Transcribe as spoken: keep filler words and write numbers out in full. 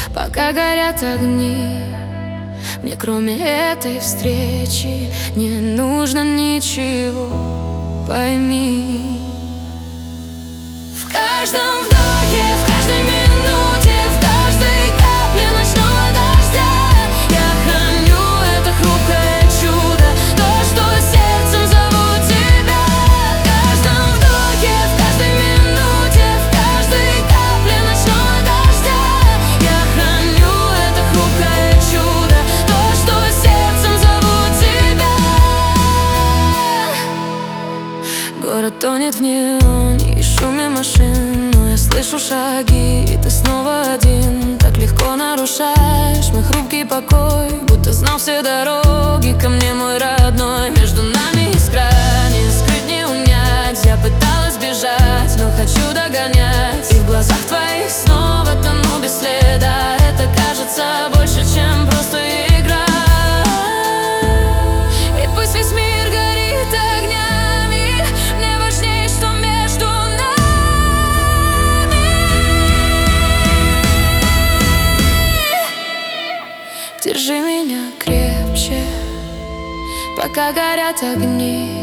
Пока горят огни, мне кроме этой встречи не нужно ничего, пойми. В каждом вдохе, в каждой минуте, в каждой капле ночного дождя я храню это хрупкое чудо, то, что сердцем зову тебя. В каждом вдохе, в каждой минуте, в каждой капле ночного дождя я храню это хрупкое чудо, то, что сердцем зову тебя. Город тонет в неоне и шуме машин, но я слышу шаги, и ты снова один. Так легко нарушаешь мой хрупкий покой, будто знал все дороги ко мне, мой родной. Между нами искра, не скрыть, не унять. Я пыталась бежать, но хочу догонять, и в глазах твоих снова тону без следа. Это кажется больше, чем просто игра. И пусть весь мир горит огнями, мне важнее, что между нами. Держи меня крепче, пока горят огни,